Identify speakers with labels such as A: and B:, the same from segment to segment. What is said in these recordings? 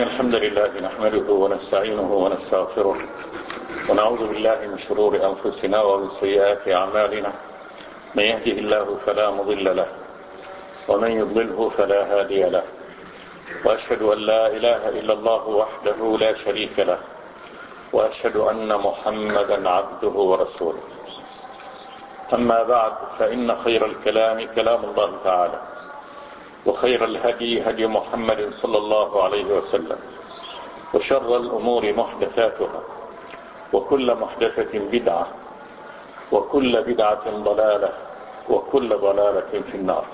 A: الحمد لله نحمده ونستعينه ونستغفره ونعوذ بالله من شرور أنفسنا ومن سيئات أعمالنا. من يهده الله فلا مضل له ومن يضلله فلا هادي له، وأشهد أن لا إله إلا الله وحده لا شريك له، وأشهد أن محمدا عبده ورسوله. أما بعد، فإن خير الكلام كلام الله تعالى، وخير الهدي هدي محمد صلى الله عليه وسلم، وشر الأمور محدثاتها، وكل محدثة بدعة، وكل بدعة ضلالة، وكل ضلالة في النار.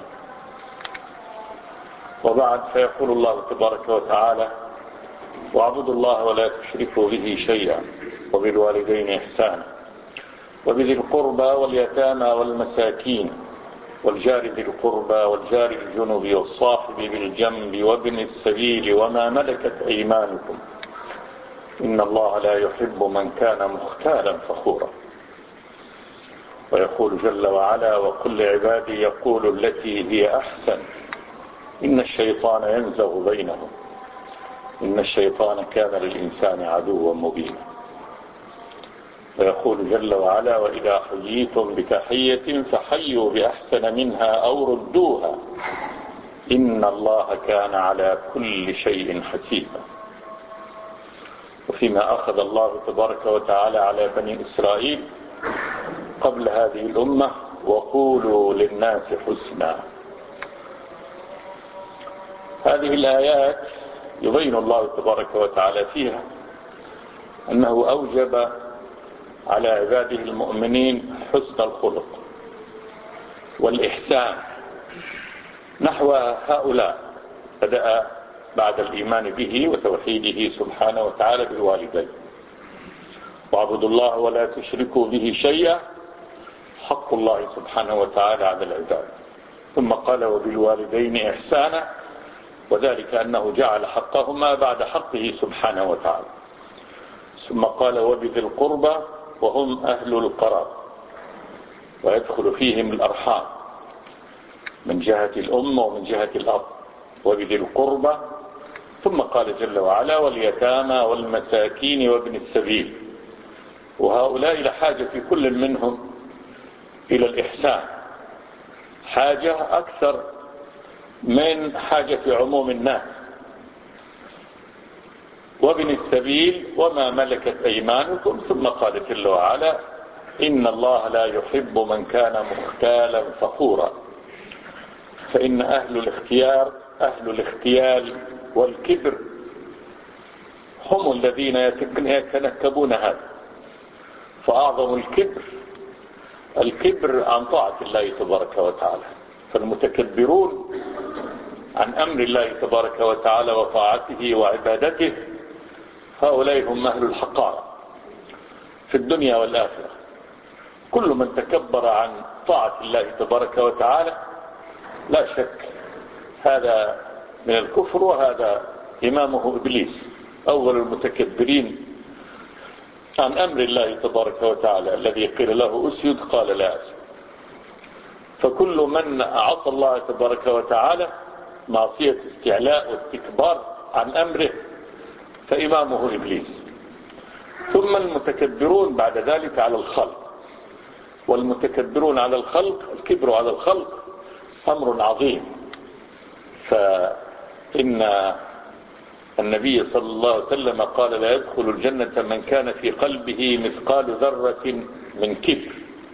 A: وبعد، فيقول الله تبارك وتعالى: واعبدوا الله ولا تشركوا به شيئا وبالوالدين إحسانا وبذي القربى واليتامى والمساكين والجار ذي القربى والجار الجنب والصاحب بالجنب وابن السبيل وما ملكت أيمانكم إن الله لا يحب من كان مختالا فخورا. ويقول جل وعلا: وقل لعبادي يقولوا التي هي أحسن إن الشيطان ينزغ بينهم إن الشيطان كان للإنسان عدوا مبينا. ويقول جل وعلا: وإذا حييتم بتحية فحيوا بأحسن منها أو ردوها إن الله كان على كل شيء حسيبا. وفيما أخذ الله تبارك وتعالى على بني إسرائيل قبل هذه الأمة: وقولوا للناس حسنا. هذه الآيات يبين الله تبارك وتعالى فيها أنه أوجب على عباده المؤمنين حسن الخلق والإحسان نحو هؤلاء. بدأ بعد الإيمان به وتوحيده سبحانه وتعالى بالوالدين: واعبدوا الله ولا تشركوا به شيئا، حق الله سبحانه وتعالى على العباد. ثم قال: وبالوالدين إحسانا، وذلك أنه جعل حقهما بعد حقه سبحانه وتعالى. ثم قال: وبذي القربى، وهم أهل القرابة، ويدخل فيهم الأرحام من جهة الأم ومن جهة الأب، وبذي القربى. ثم قال جل وعلا: واليتامى والمساكين وابن السبيل. وهؤلاء لحاجة في كل منهم إلى الإحسان، حاجة أكثر من حاجة عموم الناس. وابن السبيل وما ملكت أيمانكم. ثم قال جل وعلا: إن الله لا يحب من كان مختالا فخورا. فإن أهل الاختيال والكبر هم الذين يتنكبون هذا. فأعظم الكبر عن طاعة الله تبارك وتعالى. فالمتكبرون عن أمر الله تبارك وتعالى وطاعته وعبادته هؤلاء هم أهل الحقارة في الدنيا والآخرة. كل من تكبر عن طاعة الله تبارك وتعالى لا شك هذا من الكفر، وهذا إمامه إبليس أول المتكبرين عن أمر الله تبارك وتعالى، الذي قيل له أسجد قال لا أسجد. فكل من عصى الله تبارك وتعالى معصية استعلاء واستكبار عن أمره فإمامه إبليس. ثم المتكبرون بعد ذلك على الخلق. والمتكبرون على الخلق، الكبر على الخلق أمر عظيم. فإن النبي صلى الله عليه وسلم قال: لا يدخل الجنة من كان في قلبه مثقال ذرة من كبر.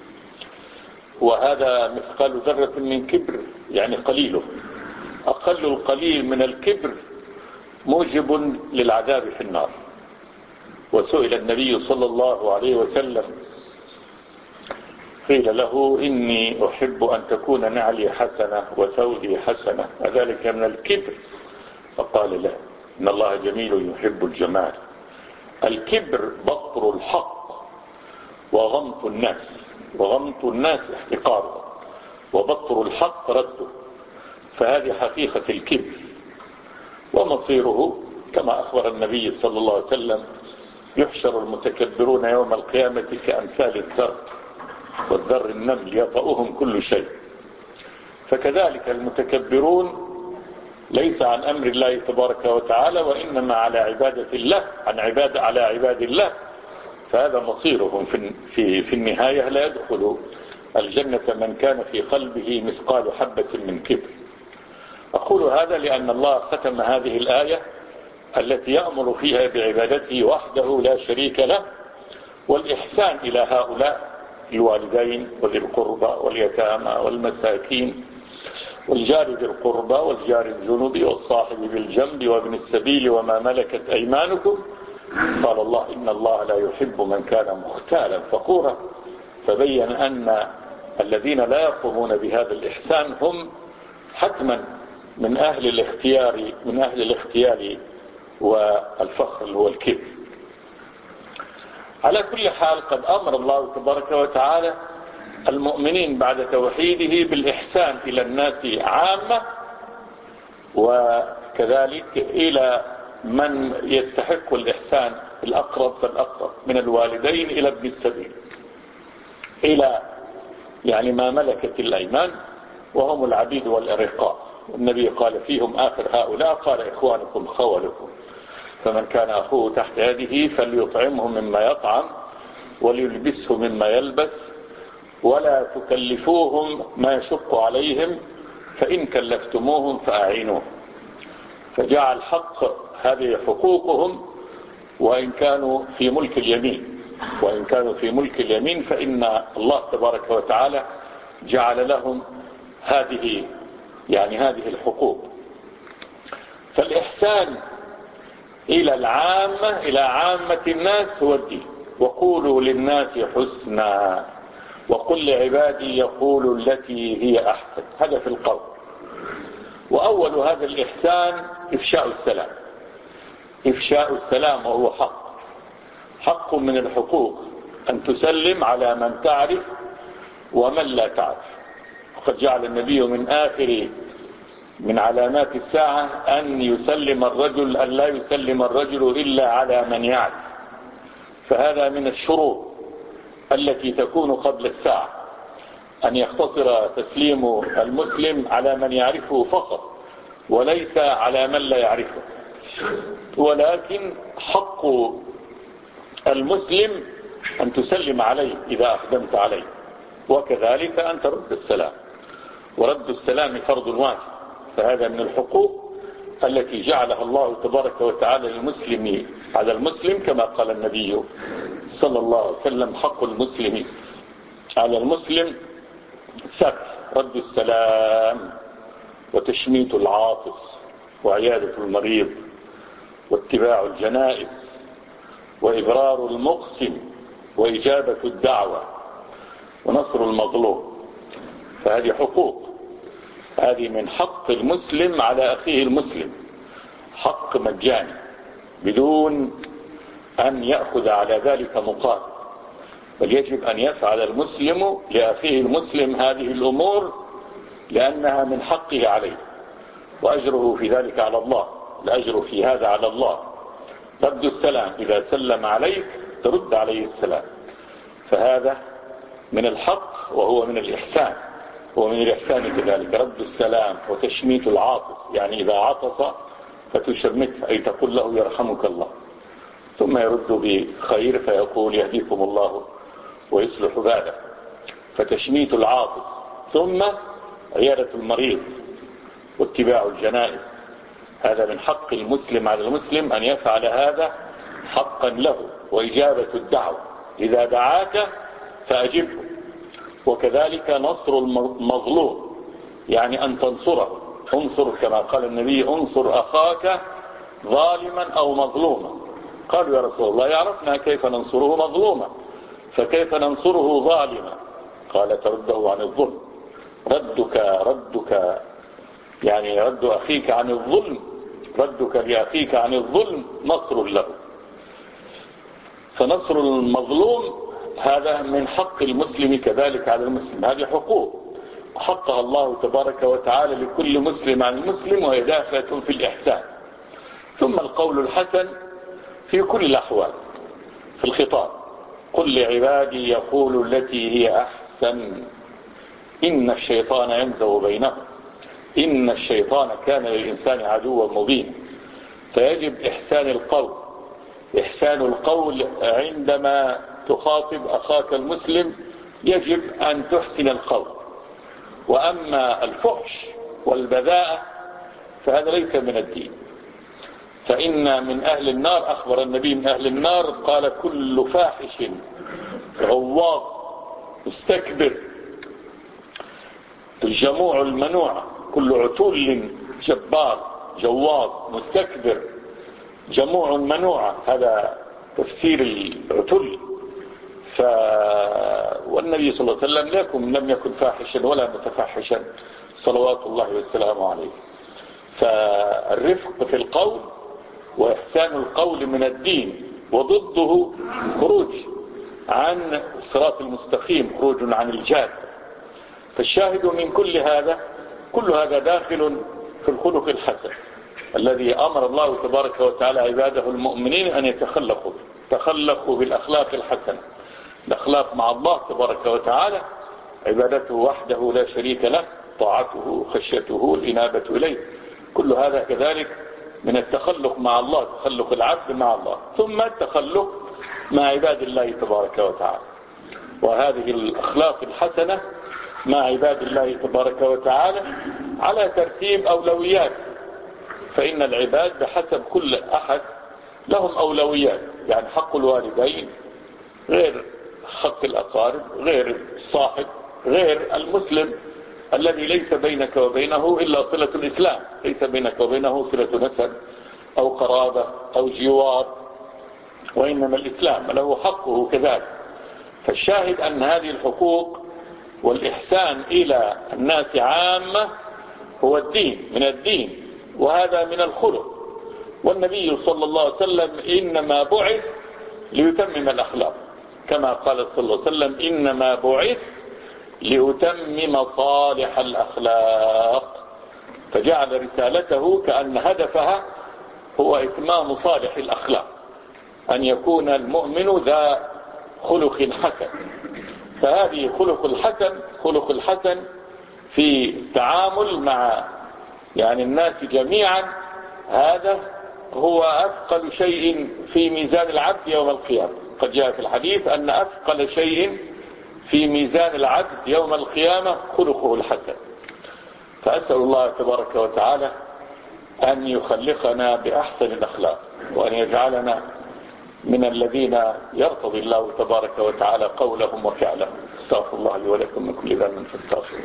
A: وهذا مثقال ذرة من كبر يعني قليله. أقل القليل من الكبر موجب للعذاب في النار. وسئل النبي صلى الله عليه وسلم، قيل له: إني أحب أن تكون نعلي حسنة وثوبي حسنة، أذلك من الكبر؟ فقال: لا، إن الله جميل يحب الجمال. الكبر بطر الحق وغمط الناس احتقاره، وبطر الحق رده. فهذه حقيقة الكبر. ومصيره كما أخبر النبي صلى الله عليه وسلم: يحشر المتكبرون يوم القيامة كأمثال الذر، والذر النمل يطأهم كل شيء. فكذلك المتكبرون ليس عن أمر الله تبارك وتعالى، وإنما على عبادة الله، على عباد الله، فهذا مصيرهم في النهاية. لا يدخل الجنة من كان في قلبه مثقال حبة من كبر. أقول هذا لأن الله ختم هذه الآية التي يأمر فيها بعبادته وحده لا شريك له، والإحسان إلى هؤلاء الوالدين وذي القربى واليتامى والمساكين والجار ذي القربى والجار الجنوب والصاحب بالجنب وابن السبيل وما ملكت أيمانكم. قال الله: إن الله لا يحب من كان مختالا فخورا. فبين أن الذين لا يقومون بهذا الإحسان هم حتما من أهل الاختيار والفخر اللي هو الكبر. على كل حال، قد أمر الله تبارك وتعالى المؤمنين بعد توحيده بالإحسان إلى الناس عامة، وكذلك إلى من يستحق الإحسان الأقرب فالأقرب من الوالدين إلى ابن السبيل، إلى يعني ما ملكت الأيمان وهم العبيد والأرقاء. والنبي قال فيهم آخر هؤلاء قال: إخوانكم خولكم، فمن كان أخوه تحت يده فليطعمه مما يطعم وليلبسه مما يلبس، ولا تكلفوهم ما يشق عليهم، فإن كلفتموهم فأعينوهم. فجعل حق هذه حقوقهم وإن كانوا في ملك اليمين، فإن الله تبارك وتعالى جعل لهم هذه الحقوق. فالإحسان إلى عامة الناس هو الدين. وقولوا للناس حسنا وقل لعبادي يقولوا التي هي أحسن. هذا في القول. وأول هذا الإحسان إفشاء السلام، وهو حق من الحقوق أن تسلم على من تعرف ومن لا تعرف. وقد جعل النبي من علامات الساعة أن لا يسلم الرجل إلا على من يعرف. فهذا من الشروط التي تكون قبل الساعة، أن يقتصر تسليم المسلم على من يعرفه فقط وليس على من لا يعرفه. ولكن حق المسلم أن تسلم عليه إذا أقدمت عليه، وكذلك أن ترد السلام، ورد السلام فرض واجب. فهذا من الحقوق التي جعلها الله تبارك وتعالى للمسلم على المسلم، كما قال النبي صلى الله عليه وسلم: حق المسلم على المسلم 7: رد السلام، وتشميت العاطس، وعيادة المريض، واتباع الجنائز، وإبرار المقسم، وإجابة الدعوة، ونصر المظلوم. فهذه حقوق، هذه من حق المسلم على أخيه المسلم، حق مجاني بدون أن يأخذ على ذلك مقابل، بل يجب أن يفعل المسلم لأخيه المسلم هذه الأمور لأنها من حقه عليه، وأجره في ذلك على الله. الأجر في هذا على الله. رد السلام، إذا سلم عليك ترد عليه السلام، فهذا من الحق وهو من الإحسان. ومن الإحسان كذلك رد السلام وتشميت العاطس، يعني إذا عطس فتشمته، أي تقول له يرحمك الله، ثم يرد بخير فيقول يهديكم الله ويصلح باله. فتشميت العاطس، ثم عيادة المريض، واتباع الجنائز. هذا من حق المسلم على المسلم أن يفعل هذا حقا له. وإجابة الدعوة، إذا دعاك فأجبه. وكذلك نصر المظلوم، يعني أن تنصره. انصر، كما قال النبي: انصر أخاك ظالما أو مظلوما. قالوا: يا رسول الله، يعرفنا كيف ننصره مظلوما، فكيف ننصره ظالما؟ قال: ترده عن الظلم. ردك يعني رد أخيك عن الظلم، ردك لأخيك عن الظلم نصر له. فنصر المظلوم هذا من حق المسلم كذلك على المسلم. هذه حقوق حقها الله تبارك وتعالى لكل مسلم عن المسلم، وهي داخلة في الإحسان. ثم القول الحسن في كل الأحوال في الخطاب: قل لعبادي يقول التي هي أحسن إن الشيطان ينزغ بينهم. إن الشيطان كان للإنسان عدوا مبينا. فيجب إحسان القول عندما تخاطب أخاك المسلم، يجب أن تحسن القول. وأما الفحش والبذاءة فهذا ليس من الدين. فإن من أهل النار، أخبر النبي من أهل النار قال: كل فاحش غواض مستكبر الجموع المنوع، كل عتول جبار جواض مستكبر جموع منوع، هذا تفسير العتل. والنبي صلى الله عليه وسلم لم يكن فاحشا ولا متفحشا صلوات الله وسلامه عليه. فالرفق في القول وإحسان القول من الدين، وضده خروج عن الصراط المستقيم، خروج عن الجاد. فالشاهد من كل هذا داخل في الخلق الحسن الذي أمر الله تبارك وتعالى عباده المؤمنين أن تخلقوا بالأخلاق الحسنة. الأخلاق مع الله تبارك وتعالى: عبادته وحده لا شريك له، طاعته، خشيته، الإنابة إليه. كل هذا كذلك من التخلق مع الله، تخلق العبد مع الله، ثم التخلق مع عباد الله تبارك وتعالى. وهذه الأخلاق الحسنة مع عباد الله تبارك وتعالى على ترتيب أولويات. فإن العباد بحسب كل أحد لهم أولويات، يعني حق الوالدين غير حق الأقارب، غير الصاحب، غير المسلم الذي ليس بينك وبينه إلا صلة الإسلام، ليس بينك وبينه صلة نسب أو قرابة أو جوار، وإنما الإسلام له حقه كذلك. فالشاهد أن هذه الحقوق والإحسان إلى الناس عامة هو الدين، من الدين، وهذا من الخلق. والنبي صلى الله عليه وسلم إنما بعث ليتمم الأخلاق، كما قال صلى الله عليه وسلم: إنما بعث ليتمم صالح الأخلاق. فجعل رسالته كأن هدفها هو إتمام صالح الأخلاق، أن يكون المؤمن ذا خلق حسن. فهذه خلق الحسن في التعامل مع الناس جميعا، هذا هو أثقل شيء في ميزان العبد يوم القيامة. قد جاء في الحديث أن أثقل شيء في ميزان العبد يوم القيامة خلقه الحسن. فأسأل الله تبارك وتعالى أن يخلقنا بأحسن الأخلاق، وأن يجعلنا من الذين يرتضي الله تبارك وتعالى قولهم وفعلهم. استغفر الله لي ولكم من كل ذنب فاستغفروه.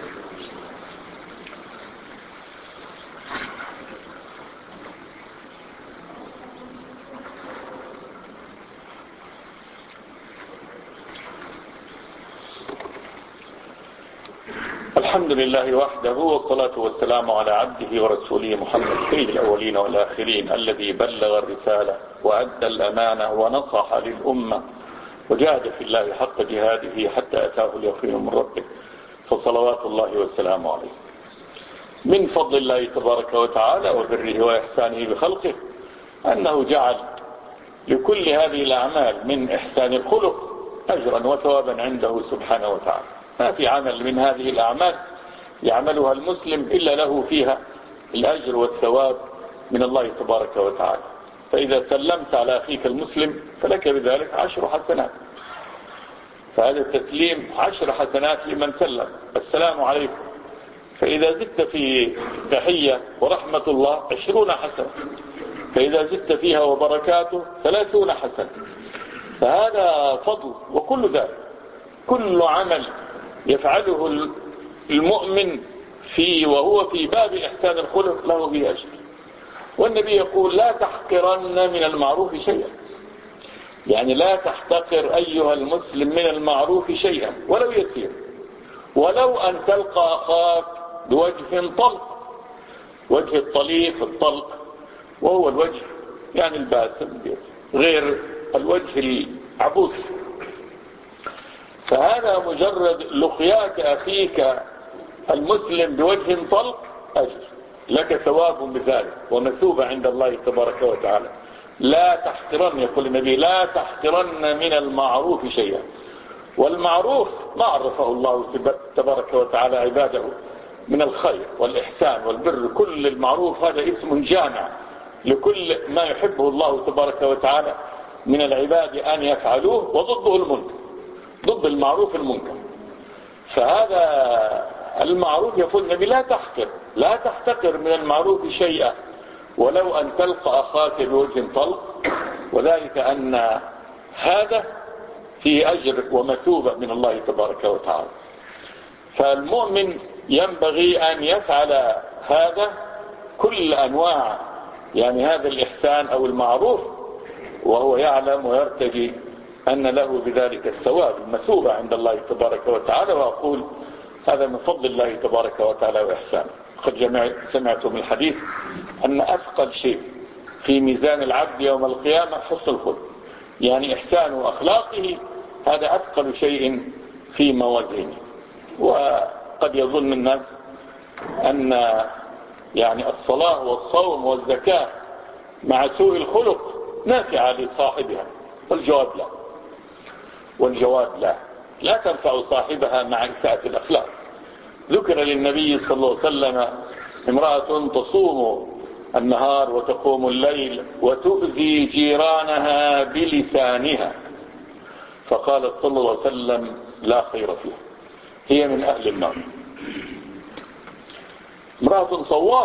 A: الحمد لله وحده، والصلاة والسلام على عبده ورسوله محمد سيد الأولين والآخرين، الذي بلغ الرسالة وأدى الأمانة ونصح للأمة وجاهد في الله حق جهاده حتى أتاه اليقين من ربه، فصلوات الله والسلام عليه. من فضل الله تبارك وتعالى وبره وإحسانه بخلقه أنه جعل لكل هذه الأعمال من إحسان الخلق أجرا وثوابا عنده سبحانه وتعالى. ما في عمل من هذه الأعمال يعملها المسلم إلا له فيها الأجر والثواب من الله تبارك وتعالى. فإذا سلمت على أخيك المسلم فلك بذلك 10 حسنات، فهذا التسليم 10 حسنات لمن سلم. السلام عليكم، فإذا زدت في التحية ورحمة الله 20 حسنة، فإذا زدت فيها وبركاته 30 حسنة. فهذا فضل. وكل ذلك، كل عمل يفعله المؤمن وهو في باب إحسان الخلق له به أجر. والنبي يقول: لا تحقرن من المعروف شيئا، يعني لا تحتقر أيها المسلم من المعروف شيئا ولو يسير، ولو أن تلقى أخاك بوجه طلق. وجه الطلق وهو الوجه الباسم غير الوجه العبوس. فهذا مجرد لقياك أخيك المسلم بوجه طلق أجر، لك ثواب بذلك ومثوبة عند الله تبارك وتعالى. لا تحقرن، يقول النبي: لا تحقرن من المعروف شيئا. والمعروف ما عرفه الله تبارك وتعالى عباده من الخير والإحسان والبر، كل المعروف هذا اسم جامع لكل ما يحبه الله تبارك وتعالى من العباد أن يفعلوه، وضده المنكر، ضد المعروف المنكر. فهذا المعروف يقول النبي لا تحتقر من المعروف شيئا ولو أن تلقى أخاك بوجه طلق، وذلك أن هذا فيه أجر ومثوبة من الله تبارك وتعالى. فالمؤمن ينبغي أن يفعل هذا كل أنواع يعني هذا الإحسان أو المعروف، وهو يعلم ويرتجي أن له بذلك الثواب المثوبة عند الله تبارك وتعالى. وأقول هذا من فضل الله تبارك وتعالى وإحسانه. قد سمعتم الحديث أن أثقل شيء في ميزان العبد يوم القيامة حسن الخلق، يعني إحسان وأخلاقه هذا أثقل شيء في موازينه. وقد يظن الناس أن يعني الصلاة والصوم والزكاة مع سوء الخلق نافعة لصاحبها، والجواب لا تنفع صاحبها مع إساءة الأخلاق. ذكر للنبي صلى الله عليه وسلم امرأة تصوم النهار وتقوم الليل وتؤذي جيرانها بلسانها، فقال صلى الله عليه وسلم لا خير فيها، هي من أهل النار. امرأة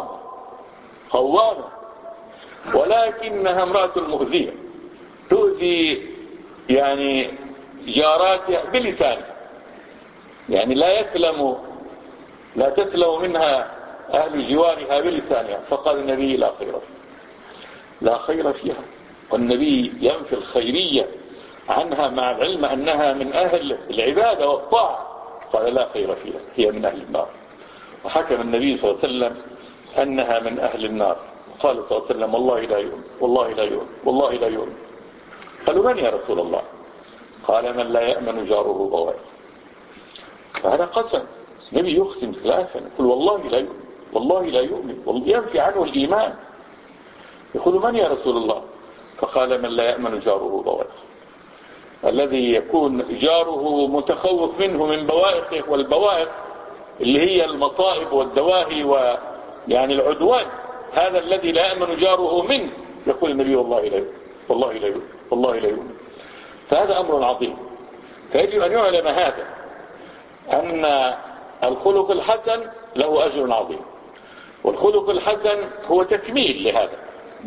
A: قوامة ولكنها امرأة مؤذية، تؤذي يعني جاراتها بلسانها، يعني لا تسلم منها أهل جوارها بلسانها. فقال النبي لا خير فيها. والنبي ينفي الخيرية عنها مع العلم أنها من أهل العبادة والطاعة، قال لا خير فيها، هي من أهل النار. وحكم النبي صلى الله عليه وسلم أنها من أهل النار. قال صلى الله عليه وسلم والله لا يؤمن. قالوا من يا رسول الله؟ قال من لا يأمن جاره بوائه. فهذا قسم، النبي يقسم ثلاثا، يقول والله لا يؤمن، ينفي عنه الإيمان. يقول من يا رسول الله؟ فقال من لا يأمن جاره بوائه، الذي يكون جاره متخوف منه من بوائقه، والبوائق اللي هي المصائب والدواهي ويعني العدوان، هذا الذي لا يأمن جاره منه. يقول النبي والله لا يؤمن. فهذا أمر عظيم. فيجب أن يعلم هذا، أن الخلق الحسن له أجر عظيم، والخلق الحسن هو تكميل لهذا.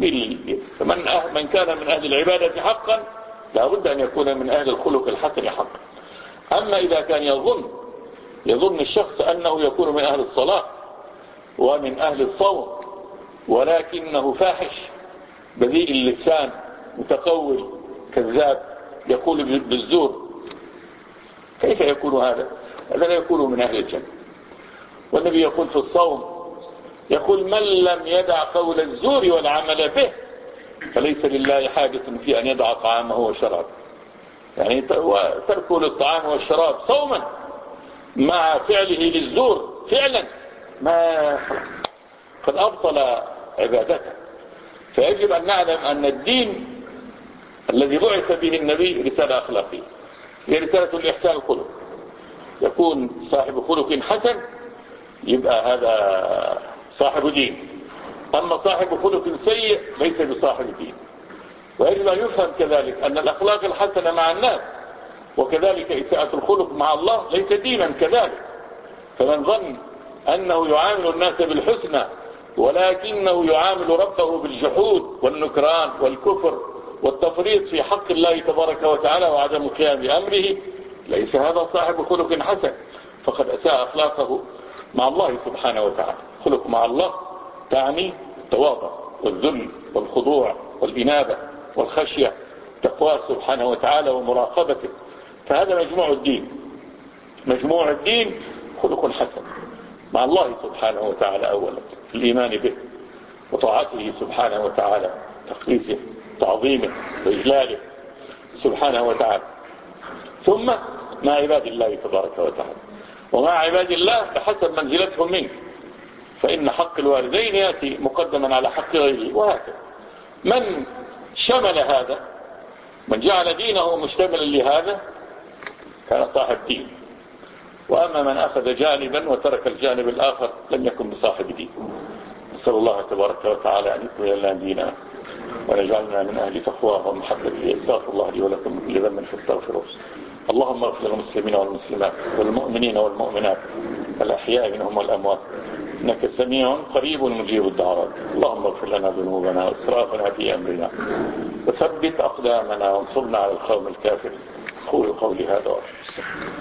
A: من كان من أهل العبادة حقا لا بد أن يكون من أهل الخلق الحسن حقا. أما إذا كان يظن الشخص أنه يكون من أهل الصلاة ومن أهل الصوم ولكنه فاحش بذيء اللسان متقول كذاب يقول بالزور، كيف يكون هذا لا يكون من أهل الجنة. والنبي يقول في الصوم، يقول من لم يدع قول الزور والعمل به فليس لله حاجة في أن يدع طعامه وشرابه. يعني تركه للطعام والشراب صوما مع فعله للزور فعلا ما قد أبطل عبادته. فيجب أن نعلم أن الدين الذي بعث به النبي رسالة أخلاقية، هي رسالة الإحسان الخلق. يكون صاحب خلق حسن يبقى هذا صاحب دين، أما صاحب خلق سيء ليس بصاحب دين. ويجب أن يفهم كذلك أن الأخلاق الحسنة مع الناس وكذلك إساءة الخلق مع الله ليس دينا كذلك. فمن ظن أنه يعامل الناس بالحسنى ولكنه يعامل ربه بالجحود والنكران والكفر والتفريط في حق الله تبارك وتعالى وعدم القيام بأمره، ليس هذا صاحب خلق حسن، فقد أساء أخلاقه مع الله سبحانه وتعالى. خلق مع الله تعني التواضع والذل والخضوع والإنابة والخشية، تقواه سبحانه وتعالى ومراقبته. فهذا مجموع الدين خلق حسن مع الله سبحانه وتعالى أولا، الإيمان به وطاعته سبحانه وتعالى، تقديسه تعظيمه وإجلاله سبحانه وتعالى، ثم مع عباد الله تبارك وتعالى، ومع عباد الله بحسب منزلتهم منك، فإن حق الوالدين يأتي مقدما على حق غيره، وهكذا. من شمل هذا، من جعل دينه مشتملا لهذا كان صاحب دين. وأما من أخذ جانبا وترك الجانب الآخر لم يكن بصاحب دين. نسأل الله تبارك وتعالى أن يكمل لنا ديننا ونجعلنا من أهل تقواه ومحبته. استغفر الله لي ولكم من كل ذنب فاستغفروه. اللهم اغفر للمسلمين والمسلمات والمؤمنين والمؤمنات الأحياء منهم والأموات إنك سميع قريب مجيب الدعوات. اللهم اغفر لنا ذنوبنا وإسرافنا في أمرنا وثبت أقدامنا وانصرنا على القوم الكافرين. قولوا قولي هذا وأشهد.